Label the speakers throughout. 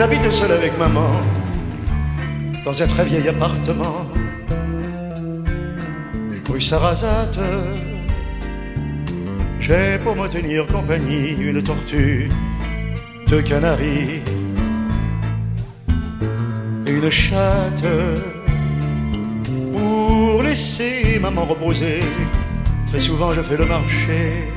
Speaker 1: j'habite seul avec maman dans un très vieil appartement rue Sarrazate. J'ai pour me tenir compagnie une tortue de Canaries et une chatte pour laisser maman reposer. Très souvent je fais le marché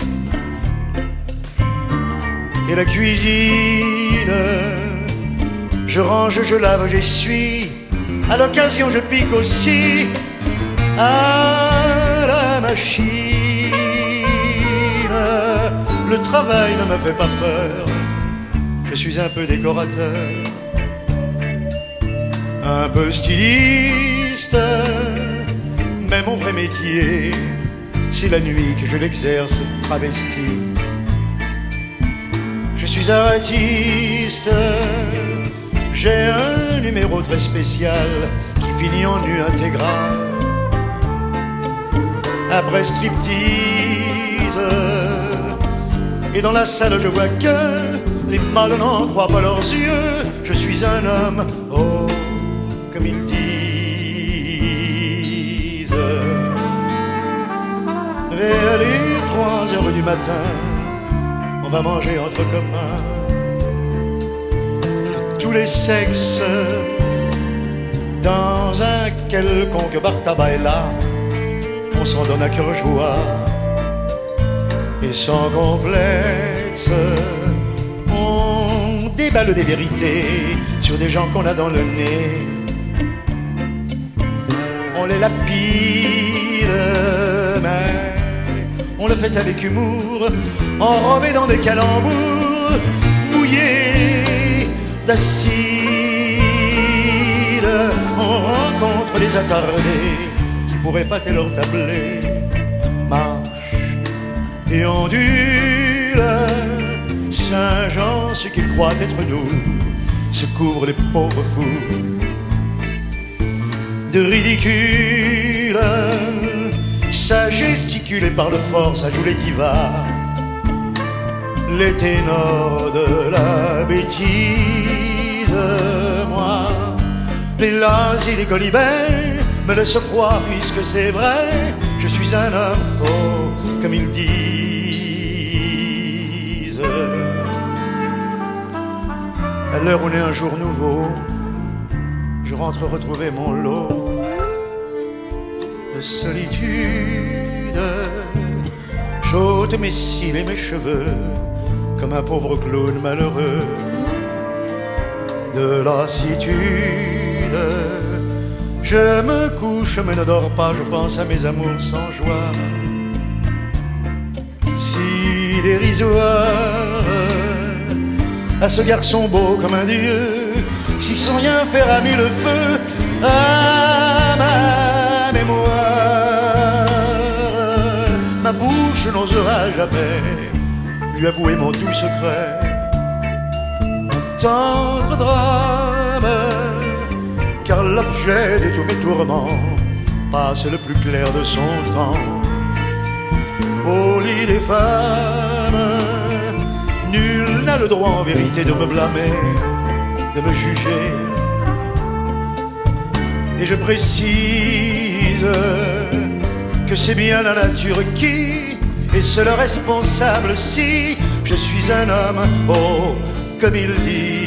Speaker 1: et la cuisine. Je range, je lave, j'essuie. À l'occasion je pique aussi à la machine. Le travail ne me fait pas peur. Je suis un peu décorateur, un peu styliste, mais mon vrai métier, c'est la nuit que je l'exerce travesti. Je suis artiste, j'ai un numéro très spécial qui finit en nu intégral. Après striptease, et dans la salle je vois que les mâles n'en croient pas leurs yeux. Je suis un homme, oh, comme ils disent. Vers les 3 heures du matin, on va manger entre copains de tous les sexes dans un quelconque bar tabac. Et là, on s'en donne à cœur joie et sans complexe. On déballe des vérités sur des gens qu'on a dans le nez. On les lapide, mais on le fait avec humour, enrobé dans des calembours mouillés d'acide. On rencontre les attardés qui pourraient pâter leur tablé, marche et ondule. Saint-Jean, ce qu'ils croient être nous, se couvre les pauvres fous de ridicule. Ça gesticule et parle fort, ça joue les divas, les ténors de la bêtise. Moi, les lazes et les colibets me laissent froid puisque c'est vrai. Je suis un homme, oh, comme ils disent. À l'heure où naît un jour nouveau, je rentre retrouver mon lot de solitude. J'ôte mes cils et mes cheveux comme un pauvre clown malheureux de lassitude. Je me couche mais ne dors pas, je pense à mes amours sans joie, si dérisoire, à ce garçon beau comme un dieu, si sans rien faire a mis le feu à ma mémoire. Ma bouche n'osera jamais lui avouer mon doux secret, mon tendre drame, car l'objet de tous mes tourments passe le plus clair de son temps au lit des femmes. Nul n'a le droit en vérité de me blâmer, de me juger. Et je précise que c'est bien la nature qui est seule responsable si je suis un homme, oh, comme il dit.